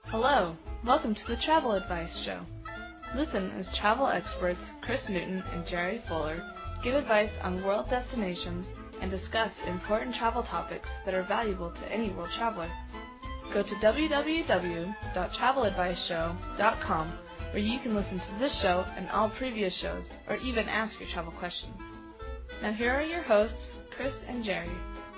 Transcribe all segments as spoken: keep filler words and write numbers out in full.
Hello, welcome to the Travel Advice Show. Listen as travel experts Chris Newton and Jerry Fuller give advice on world destinations and discuss important travel topics that are valuable to any world traveler. Go to w w w dot travel advice show dot com where you can listen to this show and all previous shows, or even ask your travel questions. Now here are your hosts, Chris and Jerry.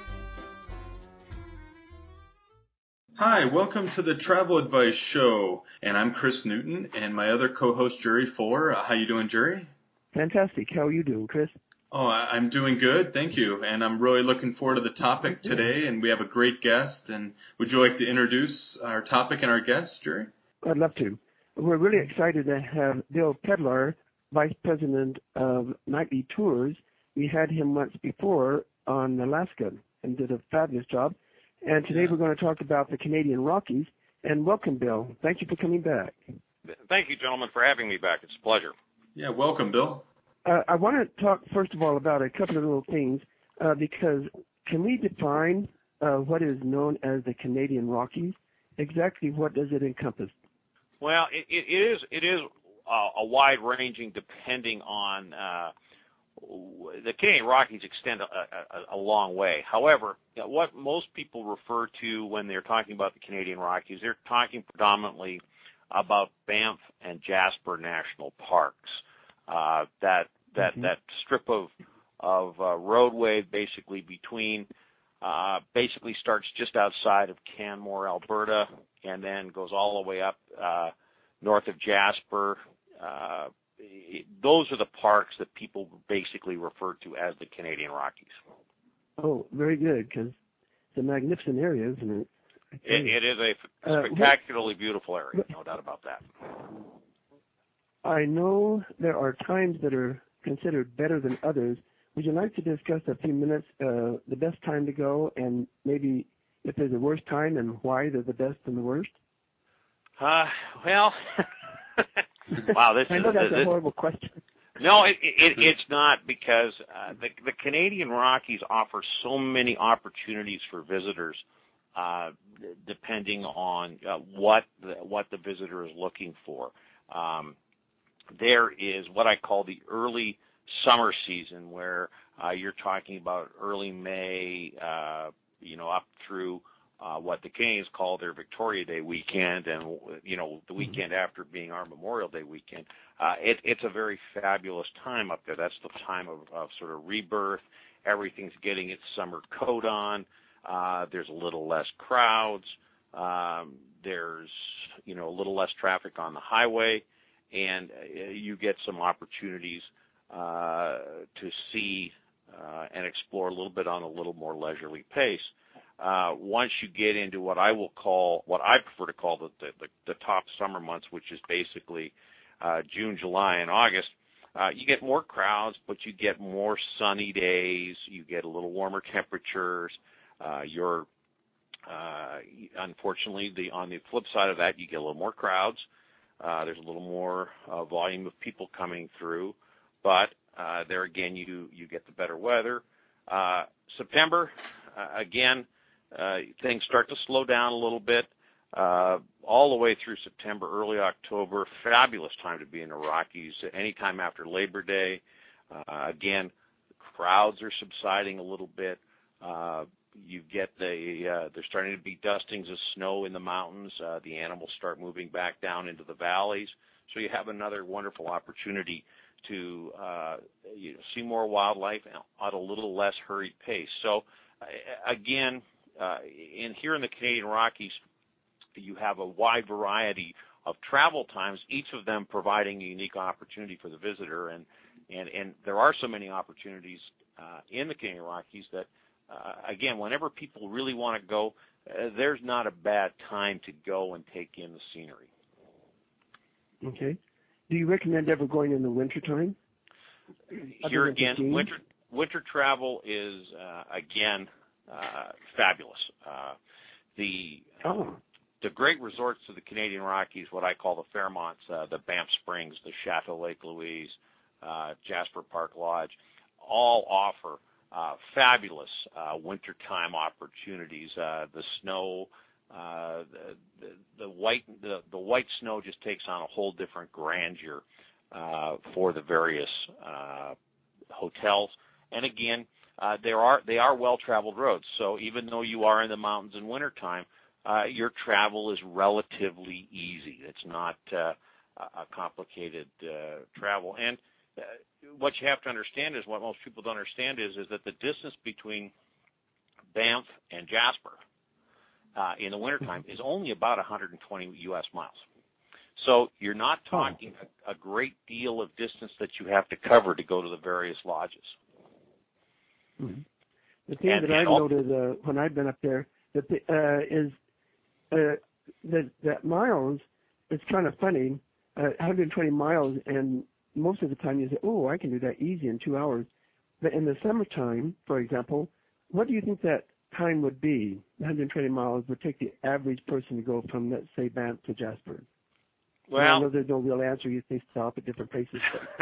Hi, welcome to the Travel Advice Show, and I'm Chris Newton, and my other co-host, Jerry Fuller. Uh, how you doing, Jerry? Fantastic. How are you doing, Chris? Oh, I- I'm doing good, thank you, and I'm really looking forward to the topic today, and we have a great guest, and would you like to introduce our topic and our guest, Jerry? I'd love to. We're really excited to have Bill Pedlar, Vice President of Nightly Tours. We had him once before on Alaska and did a fabulous job. And today we're going to talk about the Canadian Rockies. And welcome, Bill. Thank you for coming back. Thank you, gentlemen, for having me back. It's a pleasure. Yeah, welcome, Bill. Uh, I want to talk, first of all, about a couple of little things, uh, because can we define uh, what is known as the Canadian Rockies? Exactly what does it encompass? Well, it, it is it is uh, a wide-ranging, depending on uh, the Canadian Rockies extend a, a, a long way. However, you know, what most people refer to when they're talking about the Canadian Rockies, they're talking predominantly about Banff and Jasper National Parks. Uh, that that mm-hmm. that strip of of uh, roadway basically between uh, basically starts just outside of Canmore, Alberta, and then goes all the way up uh, north of Jasper. Uh, those are the parks that people basically refer to as the Canadian Rockies. Oh, very good, because it's a magnificent area, isn't it? It, it is a spectacularly uh, beautiful area, no doubt about that. I know there are times that are considered better than others. Would you like to discuss a few minutes uh, the best time to go, and maybe if there's a worst time and why they're the best and the worst? Uh, well, wow, this I know is that's this, a horrible question. No, it, it, it's not, because uh, the, the Canadian Rockies offer so many opportunities for visitors, uh, depending on uh, what the, what the visitor is looking for. Um, there is what I call the early summer season, where uh, you're talking about early May, uh, you know, up through uh, what the Canadians call their Victoria Day weekend, and you know, the weekend after being our Memorial Day weekend. Uh, it, it's a very fabulous time up there. That's the time of, of sort of rebirth. Everything's getting its summer coat on. Uh, there's a little less crowds. Um, there's, you know, a little less traffic on the highway, and uh, you get some opportunities uh, to see uh, and explore a little bit on a little more leisurely pace. Uh, once you get into what I will call, what I prefer to call the, the, the top summer months, which is basically uh, June, July, and August, uh, you get more crowds, but you get more sunny days. You get a little warmer temperatures. Uh, you're, uh, unfortunately, the on the flip side of that, you get a little more crowds. Uh, there's a little more uh, volume of people coming through, but uh, there again, you you get the better weather. Uh, September, uh, again, uh, things start to slow down a little bit. Uh, all the way through September, early October, fabulous time to be in the Rockies. Anytime after Labor Day, uh, again, crowds are subsiding a little bit. Uh, you get the, uh, there's starting to be dustings of snow in the mountains. Uh, the animals start moving back down into the valleys. So you have another wonderful opportunity to uh, you know, see more wildlife at a little less hurried pace. So, uh, again, uh, in here in the Canadian Rockies, you have a wide variety of travel times, each of them providing a unique opportunity for the visitor. And, and, and there are so many opportunities uh, in the Canadian Rockies that, uh, again, whenever people really want to go, uh, there's not a bad time to go and take in the scenery. Okay. Do you recommend ever going in the wintertime? Here again, winter winter travel is, uh, again, uh, fabulous. Uh, the oh. the great resorts to the Canadian Rockies, what I call the Fairmonts, uh, the Banff Springs, the Chateau Lake Louise, uh, Jasper Park Lodge, all offer uh, fabulous uh, wintertime opportunities. Uh, the snow, uh, the, the, the white the, the white snow just takes on a whole different grandeur uh, for the various uh, hotels. And again, uh, there are they are well-traveled roads. So even though you are in the mountains in wintertime, uh, your travel is relatively easy. It's not uh, a complicated uh, travel. And uh, what you have to understand is, what most people don't understand is, is that the distance between Banff and Jasper uh, in the wintertime is only about one hundred twenty U S miles. So you're not talking a, a great deal of distance that you have to cover to go to the various lodges. Mm-hmm. The thing and, that I've all, noted uh, when I've been up there that the, uh, is uh, that, that miles, it's kind of funny, uh, one hundred twenty miles, and most of the time you say, oh, I can do that easy in two hours. But in the summertime, for example, what do you think that time would be? one hundred twenty miles would take the average person to go from, let's say, Banff to Jasper. Well, I know there's no real answer. You say stop at different places.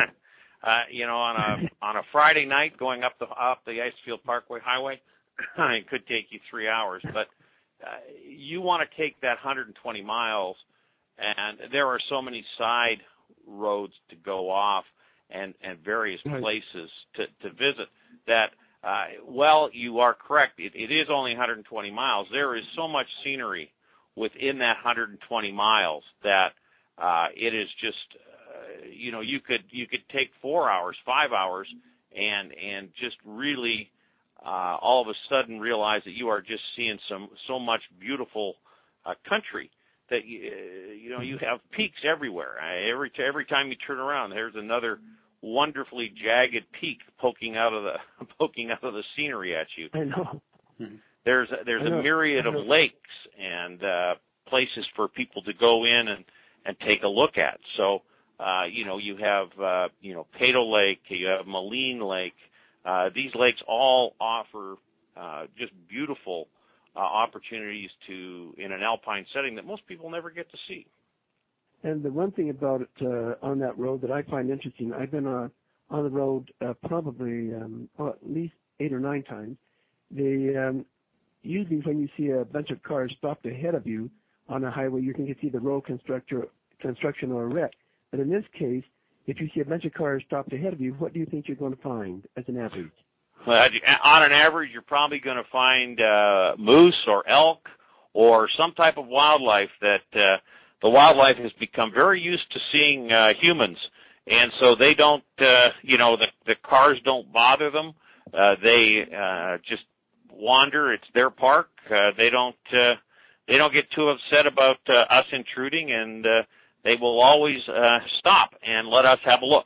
uh, you know, on a on a Friday night going up the up the Icefield Parkway Highway, it could take you three hours. But uh, you want to take that one hundred twenty miles, and there are so many side roads to go off and and various right. places to to visit that. Uh, well, you are correct. It, it is only one hundred twenty miles. There is so much scenery within that one hundred twenty miles that uh, it is just, uh, you know, you could you could take four hours, five hours, and and just really uh, all of a sudden realize that you are just seeing some so much beautiful uh, country that you, uh, you know you have peaks everywhere. Uh, every every time you turn around, there's another wonderfully jagged peak poking out of the poking out of the scenery at you. I know. There's a, there's a myriad of lakes and uh, places for people to go in and, and take a look at. So uh, you know you have uh, you know Peyto Lake, you have Moline Lake. Uh, these lakes all offer uh, just beautiful uh, opportunities to in an alpine setting that most people never get to see. And the one thing about it uh, on that road that I find interesting, I've been uh, on the road uh, probably um, well, at least eight or nine times. The um, usually when you see a bunch of cars stopped ahead of you on a highway, you can see the road constructor, construction or a wreck. But in this case, if you see a bunch of cars stopped ahead of you, what do you think you're going to find as an average? Well, on an average, you're probably going to find uh, moose or elk or some type of wildlife that uh, the wildlife has become very used to seeing uh, humans, and so they don't, uh, you know, the, the cars don't bother them. Uh, they uh, just wander. It's their park. Uh, they don't, uh, they don't get too upset about uh, us intruding, and uh, they will always uh, stop and let us have a look.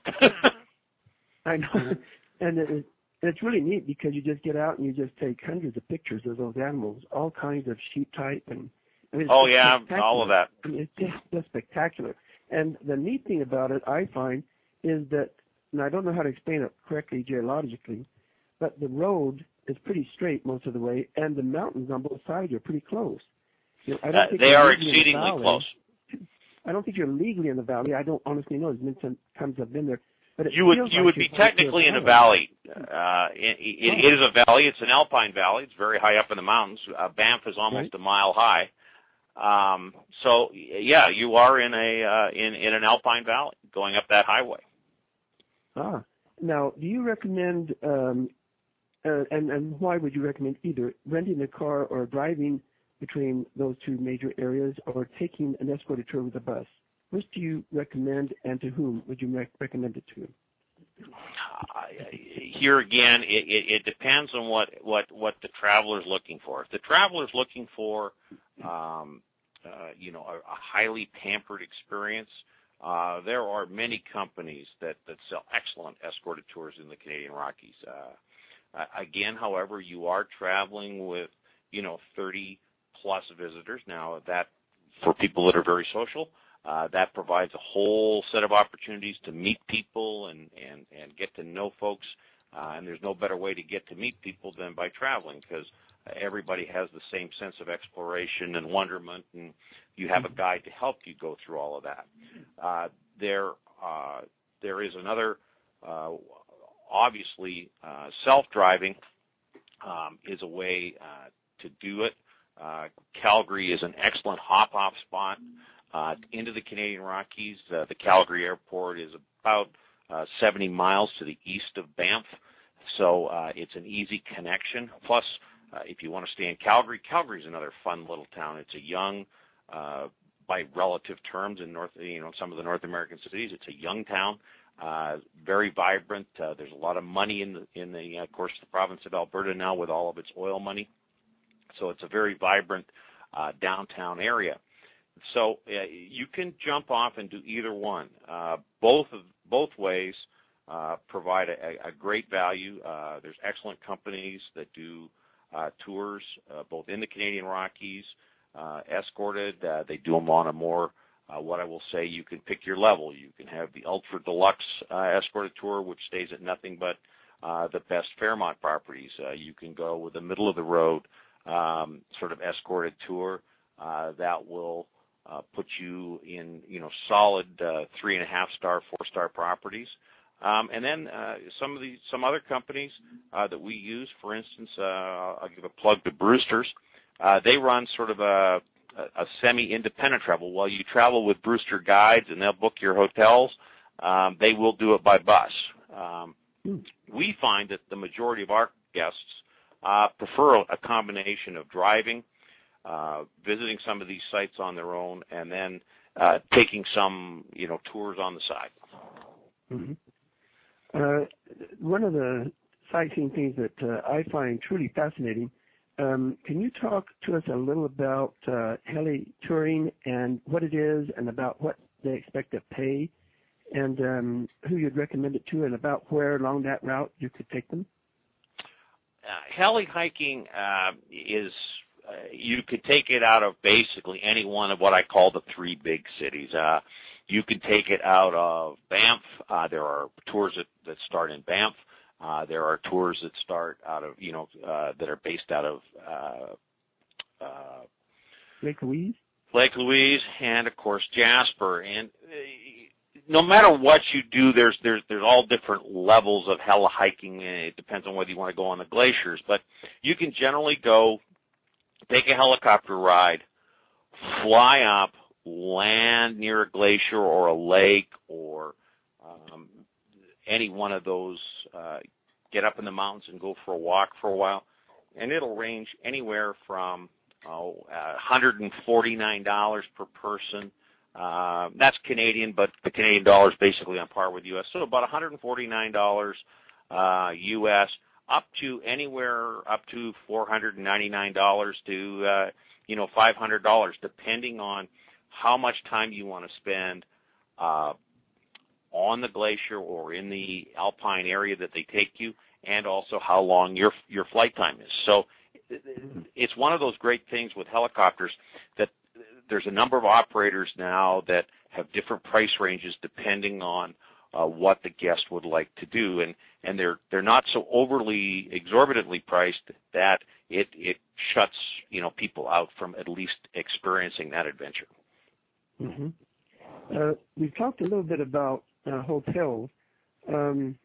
I know, and it, it's really neat because you just get out and you just take hundreds of pictures of those animals, all kinds of sheep type and. I mean, oh, yeah, all of that. I mean, it's just, just spectacular. And the neat thing about it, I find, is that, and I don't know how to explain it correctly geologically, but the road is pretty straight most of the way, and the mountains on both sides are pretty close. You know, I don't uh, think they are exceedingly the close. I don't think you're legally in the valley. I don't honestly know. There's been some times I've been there. But it you would you like would be technically in a valley. Uh, it, it, it is a valley. It's an alpine valley. It's very high up in the mountains. Uh, Banff is almost right. a mile high. Um, so yeah, you are in a uh, in in an alpine valley going up that highway. Ah, now do you recommend um, uh, and and why would you recommend either renting a car or driving between those two major areas, or taking an escorted tour with a bus? Which do you recommend, and to whom would you rec- recommend it to? Uh, here again, it, it, it depends on what, what, what the traveler is looking for. If the traveler is looking for, um, uh, you know, a, a highly pampered experience, uh, there are many companies that, that sell excellent escorted tours in the Canadian Rockies. Uh, uh, again, however, you are traveling with, you know, thirty plus visitors. Now, that for people that are very social. Uh, that provides a whole set of opportunities to meet people and, and, and get to know folks. Uh, and there's no better way to get to meet people than by traveling, because everybody has the same sense of exploration and wonderment, and you have a guide to help you go through all of that. Uh, there, uh, there is another, uh, obviously, uh, self-driving um, is a way uh, to do it. Uh, Calgary is an excellent hop-off spot uh, into the Canadian Rockies. Uh, the Calgary airport is about uh, seventy miles to the east of Banff, so uh, it's an easy connection. Plus, uh, if you want to stay in Calgary, Calgary is another fun little town. It's a young, uh, by relative terms, in North, you know, some of the North American cities, it's a young town. Uh, very vibrant. Uh, there's a lot of money in the, in the, uh, of course, the province of Alberta now with all of its oil money. So it's a very vibrant uh, downtown area. So uh, you can jump off and do either one. Uh, both of both ways uh, provide a, a great value. Uh, there's excellent companies that do uh, tours uh, both in the Canadian Rockies, uh, escorted. Uh, they do them on a more Uh, what I will say, you can pick your level. You can have the ultra deluxe uh, escorted tour, which stays at nothing but uh, the best Fairmont properties. Uh, you can go with a middle of the road um, sort of escorted tour uh, that will uh, put you in, you know, solid uh, three and a half star, four star properties. Um, and then uh, some of the some other companies uh, that we use, for instance, uh, I'll give a plug to Brewster's. Uh, they run sort of a a semi-independent travel. While you travel with Brewster Guides and they'll book your hotels, um, they will do it by bus. Um, we find that the majority of our guests uh, prefer a combination of driving, uh, visiting some of these sites on their own, and then uh, taking some, you know, tours on the side. Mm-hmm. Uh, one of the sightseeing things that uh, I find truly fascinating. Um, can you talk to us a little about uh, heli touring and what it is and about what they expect to pay and um, who you'd recommend it to and about where along that route you could take them? Uh, heli hiking uh, is, uh, you could take it out of basically any one of what I call the three big cities. Uh, you can take it out of Banff. Uh, there are tours that, that start in Banff. Uh, there are tours that start out of, you know, uh, that are based out of uh, uh, Lake Louise? Lake Louise, and of course Jasper. And uh, no matter what you do, there's there's there's all different levels of heli hiking, and it depends on whether you want to go on the glaciers. But you can generally go, take a helicopter ride, fly up, land near a glacier or a lake or um, any one of those, uh, get up in the mountains and go for a walk for a while, and it'll range anywhere from oh, uh, one hundred forty-nine dollars per person. Uh, that's Canadian, but the Canadian dollar is basically on par with U S. So about one hundred forty-nine dollars uh, U S, up to anywhere up to four hundred ninety-nine dollars to uh, you know five hundred dollars, depending on how much time you want to spend Uh, on the glacier or in the alpine area that they take you, and also how long your your flight time is. So it's one of those great things with helicopters that there's a number of operators now that have different price ranges depending on uh, what the guest would like to do, and and they're they're not so overly exorbitantly priced that it it shuts, you know, people out from at least experiencing that adventure. Mm-hmm. Uh, we've talked a little bit about Uh, hotels. Um,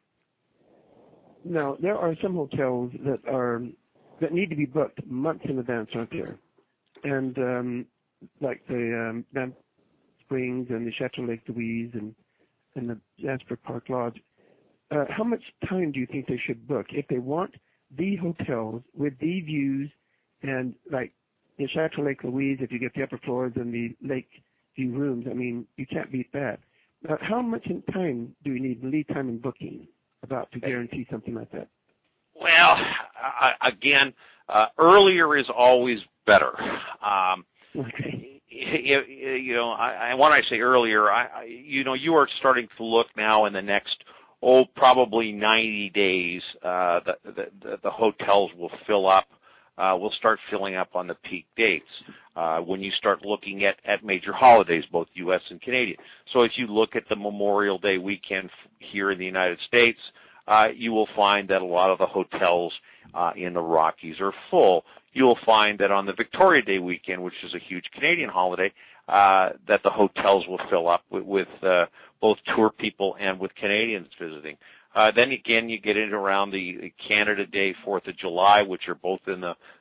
now, there are some hotels that are that need to be booked months in advance, aren't there? And um, like the um, Banff Springs and the Chateau Lake Louise and and the Jasper Park Lodge. Uh, how much time do you think they should book if they want the hotels with the views and like the Chateau Lake Louise? If you get the upper floors and the lake view rooms, I mean, you can't beat that. Uh, how much in time do we need lead time in booking about to guarantee something like that? Well, uh, again, uh, earlier is always better. Um, okay. You, you know, I, I, when I say earlier, I, I, you know, you are starting to look now in the next, oh, probably ninety days, uh, the, the, the, the hotels will fill up. Uh, will start filling up on the peak dates uh, when you start looking at, at major holidays, both U S and Canadian. So if you look at the Memorial Day weekend f- here in the United States, uh, you will find that a lot of the hotels uh, in the Rockies are full. You will find that on the Victoria Day weekend, which is a huge Canadian holiday, uh, that the hotels will fill up with, with uh, both tour people and with Canadians visiting. Uh, then again, you get into around the Canada Day, fourth of July, which are both in the,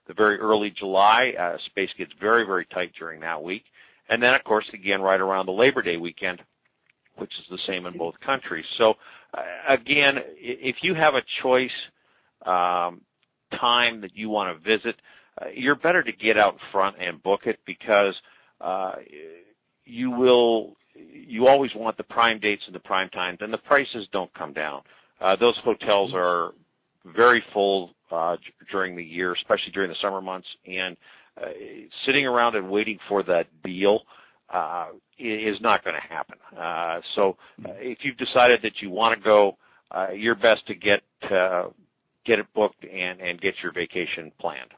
the very early July. Uh, space gets very, very tight during that week. And then, of course, again, right around the Labor Day weekend, which is the same in both countries. So, uh, again, if you have a choice um, time that you want to visit, uh, you're better to get out front and book it, because uh, you will you always want the prime dates and the prime times, and the prices don't come down. Uh, those hotels are very full uh, during the year, especially during the summer months, and uh, sitting around and waiting for that deal uh, is not going to happen. Uh, so uh, if you've decided that you want to go, uh, you're best to get uh, get it booked and, and get your vacation planned.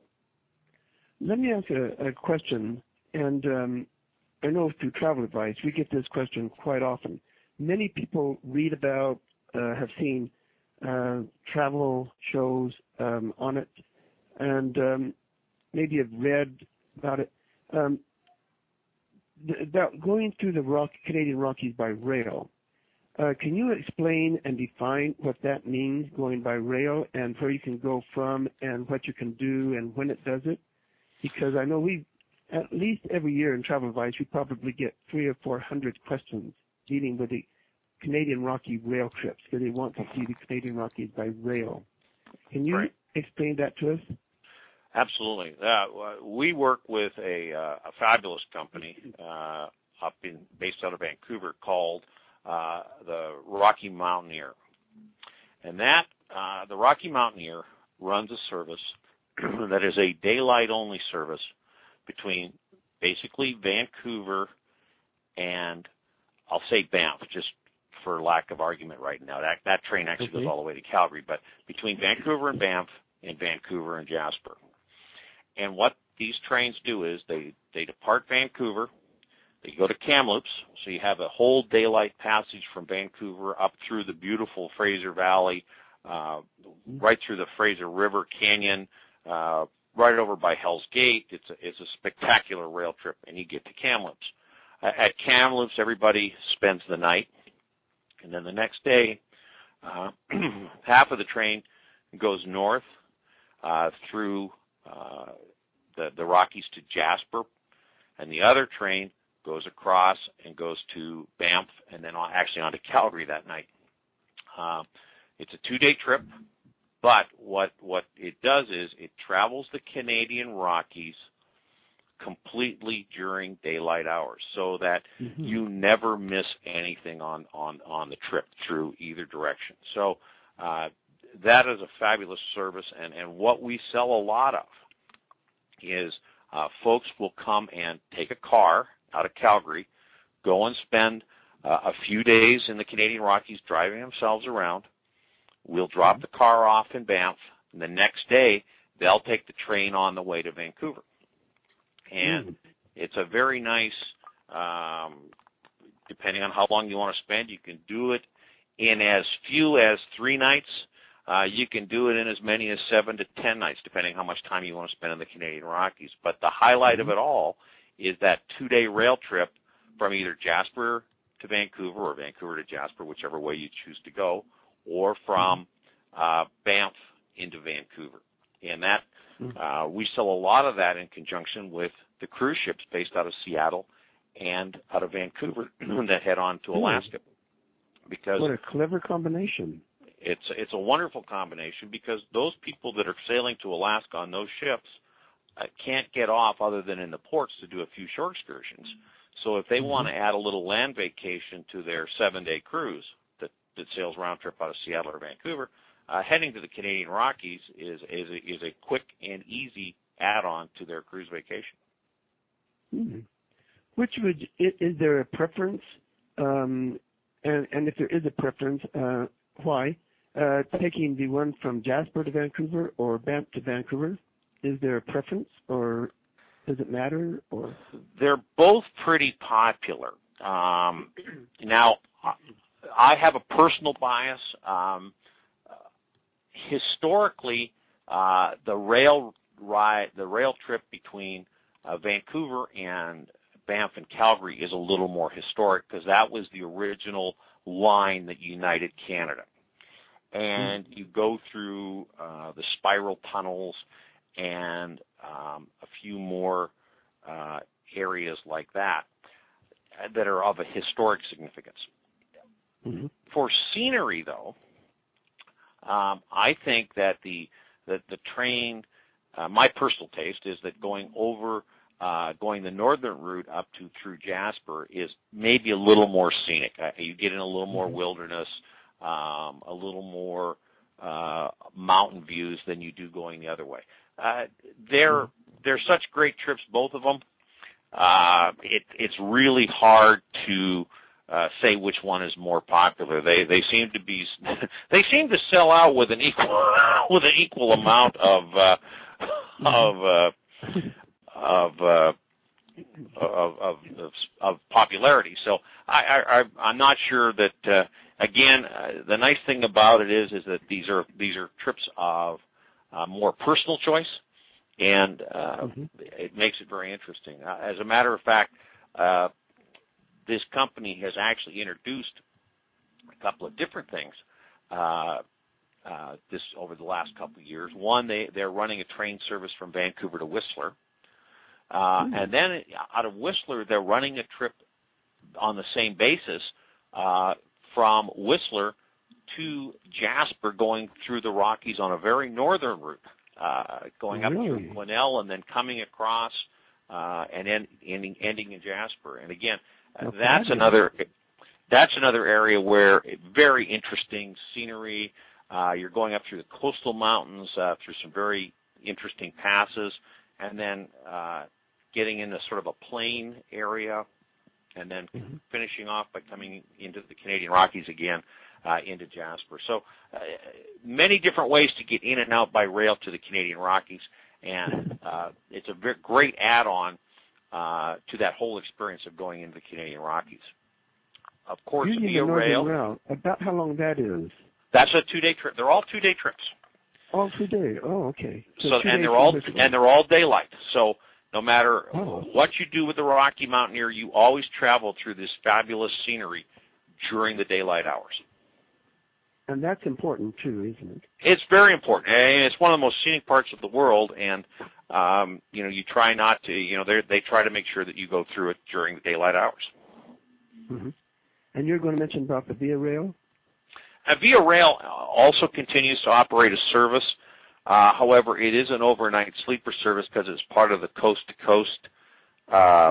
Let me ask a, a question, and um, I know through Travel Advice we get this question quite often. Many people read about, uh, have seen uh, travel shows um, on it, and um, maybe have read about it. Um, th- about going through the Rock, Canadian Rockies by rail. Uh, can you explain and define what that means, going by rail, and where you can go from, and what you can do, and when it does it? Because I know we, at least every year in Travel Advice, we probably get three or four hundred questions dealing with the Canadian Rocky rail trips, because they want to see the Canadian Rockies by rail. Can you Right. explain that to us? Absolutely. Uh, we work with a, uh, a fabulous company uh, up in based out of Vancouver called uh, the Rocky Mountaineer, and that uh, the Rocky Mountaineer runs a service that is a daylight-only service between basically Vancouver and, I'll say Banff, just for lack of argument right now. That that train actually Okay. goes all the way to Calgary, but between Vancouver and Banff, and Vancouver and Jasper. And what these trains do is they, they depart Vancouver, they go to Kamloops, so you have a whole daylight passage from Vancouver up through the beautiful Fraser Valley, uh, right through the Fraser River Canyon, uh, right over by Hell's Gate. It's a, it's a spectacular rail trip, and you get to Kamloops. Uh, at Kamloops, everybody spends the night, and then the next day, uh, half of the train goes north uh, through uh, the, the Rockies to Jasper, and the other train goes across and goes to Banff, and then on, actually on to Calgary that night. Uh, it's a two-day trip, but what what it does is it travels the Canadian Rockies completely during daylight hours, so that mm-hmm. you never miss anything on, on, on the trip through either direction. So uh, that is a fabulous service, and, and what we sell a lot of is uh, folks will come and take a car out of Calgary, go and spend uh, a few days in the Canadian Rockies driving themselves around. We'll drop the car off in Banff, and the next day they'll take the train on the way to Vancouver. And mm. it's a very nice, um, depending on how long you want to spend, you can do it in as few as three nights. Uh, you can do it in as many as seven to ten nights, depending on how much time you want to spend in the Canadian Rockies. But the highlight mm-hmm. of it all is that two-day rail trip from either Jasper to Vancouver or Vancouver to Jasper, whichever way you choose to go, or from uh, Banff into Vancouver. And that uh, we sell a lot of that in conjunction with the cruise ships based out of Seattle and out of Vancouver that head on to Alaska. Because what a clever combination. It's it's a wonderful combination, because those people that are sailing to Alaska on those ships uh, can't get off other than in the ports to do a few shore excursions. So if they mm-hmm. want to add a little land vacation to their seven-day cruise that, that sails round trip out of Seattle or Vancouver, uh, heading to the Canadian Rockies is is a, is a quick and easy add-on to their cruise vacation. Mm-hmm. Which would is there a preference? Um, and, and if there is a preference, uh, why? Uh, taking the one from Jasper to Vancouver or Banff to Vancouver, is there a preference, or does it matter? Or they're both pretty popular. Um, now, I have a personal bias. Um, historically, uh, the rail ride, the rail trip between uh, Vancouver and Banff and Calgary is a little more historic, because that was the original line that united Canada. And you go through uh, the spiral tunnels, and um, a few more uh, areas like that that are of a historic significance. Mm-hmm. For scenery, though, um, I think that the that the train, uh, my personal taste is that going over, uh, going the northern route up to through Jasper is maybe a little more scenic. Uh, you get in a little more wilderness, um, a little more uh, mountain views than you do going the other way. Uh, they're they're such great trips, both of them. Uh, it, it's really hard to uh, say which one is more popular. They they seem to be they seem to sell out with an equal with an equal amount of uh, of uh, of, uh, of of of of popularity. So I, I I'm not sure that. Uh, again, uh, the nice thing about it is is that these are these are trips of uh, more personal choice. And uh, mm-hmm. it makes it very interesting. Uh, as a matter of fact, uh, this company has actually introduced a couple of different things uh, uh, this over the last couple of years. One, they, they're running a train service from Vancouver to Whistler. Uh, mm-hmm. And then out of Whistler, they're running a trip on the same basis uh, from Whistler to Jasper, going through the Rockies on a very northern route. Uh, going up really? through Quesnel and then coming across uh, and end, ending, ending in Jasper. And again, uh, okay. that's another that's another area where very interesting scenery. Uh, you're going up through the coastal mountains, uh, through some very interesting passes, and then uh, getting into sort of a plain area, and then mm-hmm. finishing off by coming into the Canadian Rockies again. Uh, into Jasper. So uh, many different ways to get in and out by rail to the Canadian Rockies, and uh, it's a very great add-on uh, to that whole experience of going into the Canadian Rockies. Of course, Using via the rail. Route, about how long that is? That's a two-day trip. They're all two-day trips. All two days. Oh, okay. So, so and they're all and they're all daylight. So no matter oh. what you do with the Rocky Mountaineer, you always travel through this fabulous scenery during the daylight hours. And that's important too, isn't it? It's very important, and it's one of the most scenic parts of the world. And um, you know, you try not to. You know, they they try to make sure that you go through it during the daylight hours. Mm-hmm. And you're going to mention about the Via Rail? Uh, Via Rail also continues to operate a service. Uh, however, it is an overnight sleeper service because it's part of the coast-to-coast uh,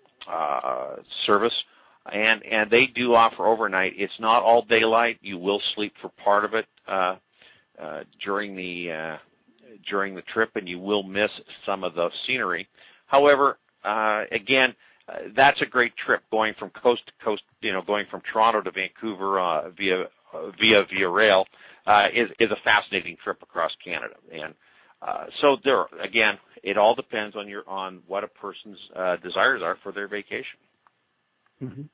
uh, service. And and they do offer overnight. It's not all daylight. You will sleep for part of it uh, uh, during the uh, during the trip, and you will miss some of the scenery. However, uh, again, uh, that's a great trip going from coast to coast. You know, going from Toronto to Vancouver uh, via uh, via via rail uh, is is a fascinating trip across Canada. And uh, so there again, it all depends on your on what a person's uh, desires are for their vacation. Mm-hmm.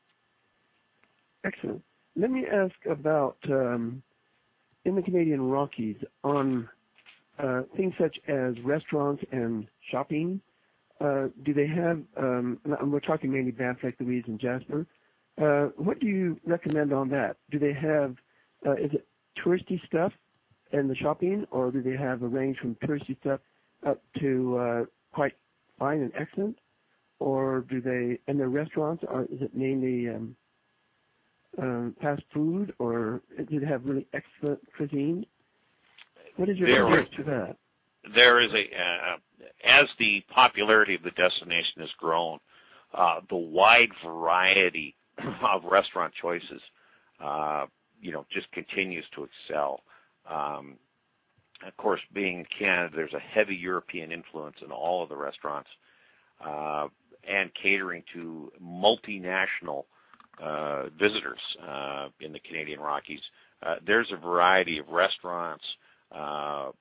Excellent. Let me ask about um, in the Canadian Rockies on uh, things such as restaurants and shopping. Uh, do they have? Um, and we're talking mainly Banff, Lake Louise, and Jasper. Uh, what do you recommend on that? Do they have? Uh, is it touristy stuff in the shopping, or do they have a range from touristy stuff up to uh, quite fine and excellent? Or do they, and their restaurants, are, is it mainly um, um, fast food, or do they have really excellent cuisine? What is your response to that? There is a, uh, as the popularity of the destination has grown, uh, the wide variety of restaurant choices, uh, you know, just continues to excel. Um, of course, being in Canada, there's a heavy European influence in all of the restaurants. Uh, and catering to multinational uh, visitors uh, in the Canadian Rockies. Uh, there's a variety of restaurants, uh,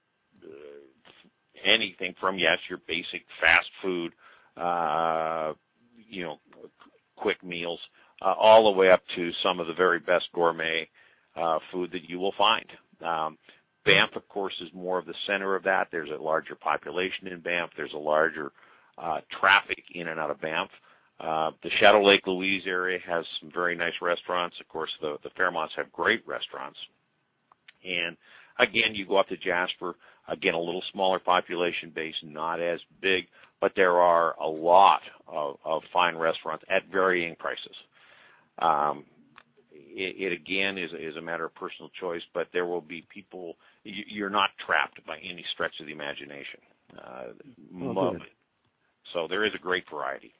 anything from, yes, your basic fast food, uh, you know, quick meals, uh, all the way up to some of the very best gourmet uh, food that you will find. Um, Banff, of course, is more of the center of that. There's a larger population in Banff. There's a larger Uh, traffic in and out of Banff. Uh, the Shadow Lake Louise area has some very nice restaurants. Of course, the, the Fairmonts have great restaurants. And again, you go up to Jasper. Again, a little smaller population base, not as big, but there are a lot of, of fine restaurants at varying prices. Um, it, it again is is a matter of personal choice, but there will be people. You're not trapped by any stretch of the imagination. Uh, oh, so there is a great variety.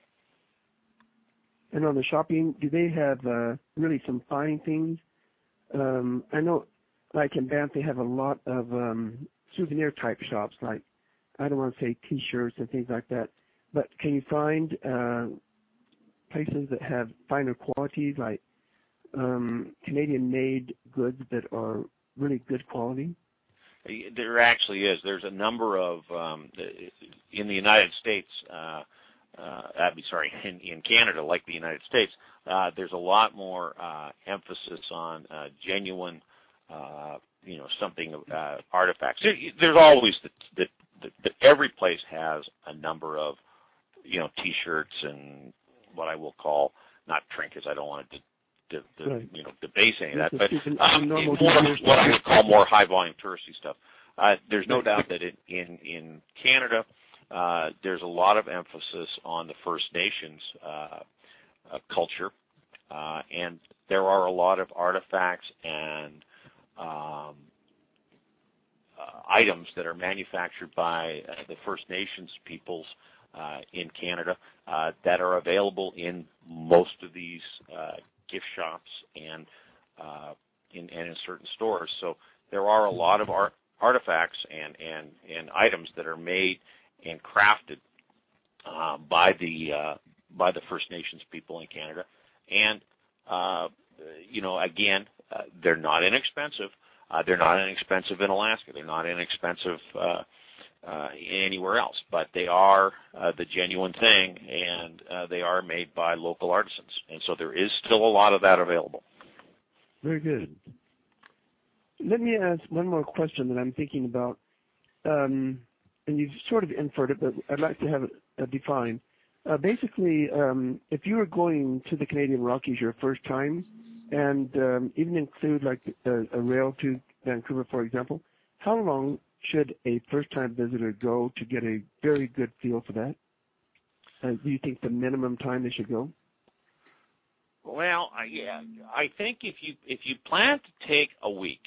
And on the shopping, do they have uh, really some fine things? Um, I know, like in Banff, they have a lot of um, souvenir type shops, like I don't want to say T-shirts and things like that. But can you find uh, places that have finer qualities, like um, Canadian-made goods that are really good quality? There actually is. There's a number of um, in the United States. Uh, uh, I'd be sorry, in, in Canada, like the United States, uh, there's a lot more uh, emphasis on uh, genuine, uh, you know, something uh, artifacts. There, there's always the, the, the, the every place has a number of, you know, T-shirts and what I will call not trinkets. I don't want to. To, to, right. you know, debase any of that, but um, more what I would call more high-volume touristy stuff. Uh, there's no doubt that in in, in Canada, uh, there's a lot of emphasis on the First Nations uh, uh, culture, uh, and there are a lot of artifacts and um, uh, items that are manufactured by uh, the First Nations peoples uh, in Canada uh, that are available in most of these uh, gift shops and uh, in and in certain stores. So there are a lot of art, artifacts and, and, and items that are made and crafted uh, by the uh, by the First Nations people in Canada. And uh, you know, again, uh, they're not inexpensive. Uh, they're not inexpensive in Alaska. They're not inexpensive uh, uh, anywhere else. But they are uh, the genuine thing, and uh, they are made by local artisans. And so there is still a lot of that available. Very good. Let me ask one more question that I'm thinking about. Um, and you've sort of inferred it, but I'd like to have it uh, defined. Uh, basically, um, if you were going to the Canadian Rockies your first time, and um, even include like a, a rail to Vancouver, for example, how long should a first-time visitor go to get a very good feel for that? Uh, do you think the minimum time they should go? Well, I, yeah, I think if you if you plan to take a week,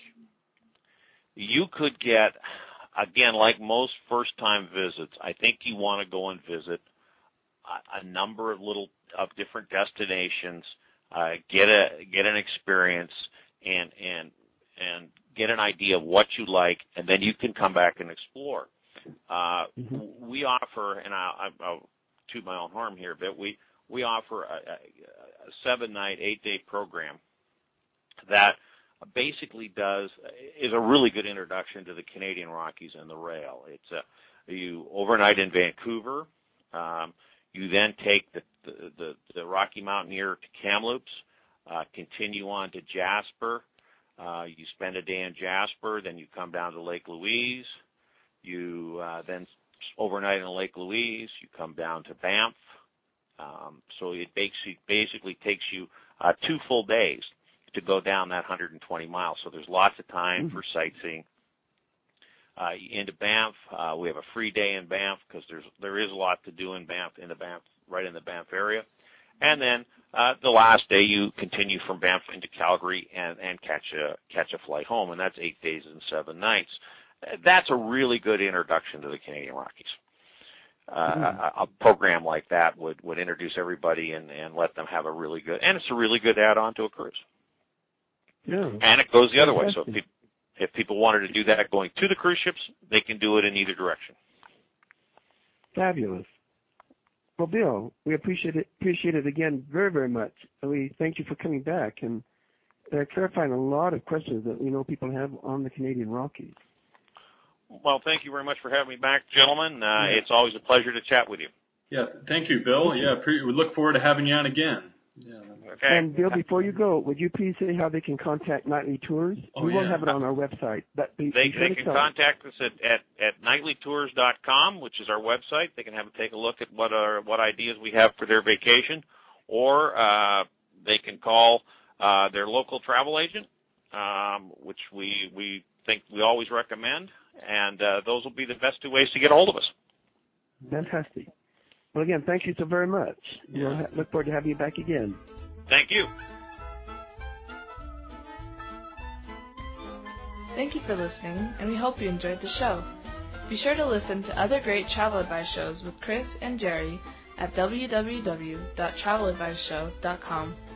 you could get, again, like most first-time visits, I think you want to go and visit a, a number of little of different destinations, uh, get a get an experience, and and and get an idea of what you like, and then you can come back and explore. Uh, mm-hmm. We offer, and I, I, I'll toot my own horn here a bit. We we offer a, a, a seven-night, eight-day program that basically does is a really good introduction to the Canadian Rockies and the rail. It's a, you overnight in Vancouver. Um, you then take the the, the the Rocky Mountaineer to Kamloops, uh, continue on to Jasper. Uh, you spend a day in Jasper, then you come down to Lake Louise. You uh, then overnight in Lake Louise. You come down to Banff. Um, so it basically, basically takes you uh, two full days to go down that one hundred twenty miles. So there's lots of time mm-hmm. for sightseeing. Uh, into Banff, uh, we have a free day in Banff because there's there is a lot to do in Banff, in the Banff, right in the Banff area. And then uh, the last day you continue from Banff into Calgary and, and catch a catch a flight home, and that's eight days and seven nights. That's a really good introduction to the Canadian Rockies. Uh, mm-hmm. a, a program like that would, would introduce everybody and, and let them have a really good, and it's a really good add-on to a cruise. Yeah. And it goes the other way. So if people, if people wanted to do that going to the cruise ships, they can do it in either direction. Fabulous. Well, Bill, we appreciate it, appreciate it again very, very much. We thank you for coming back and uh, clarifying a lot of questions that we know people have on the Canadian Rockies. Well, thank you very much for having me back, gentlemen. Uh, yeah. It's always a pleasure to chat with you. Yeah, thank you, Bill. Yeah, pre- we look forward to having you on again. Yeah. Okay. And Bill, before you go, would you please say how they can contact Nightly Tours? Oh, we yeah. won't have it on our website. But be, they be sure they to can tell contact us at, at, at nightly tours dot com, which is our website. They can have a take a look at what are, what ideas we have for their vacation, or uh, they can call uh, their local travel agent, um, which we we think we always recommend, and uh, those will be the best two ways to get a hold of us. Fantastic. Well, again, thank you so very much. Yeah. We'll ha- look forward to having you back again. Thank you. Thank you for listening, and we hope you enjoyed the show. Be sure to listen to other great travel advice shows with Chris and Jerry at w w w dot travel advice show dot com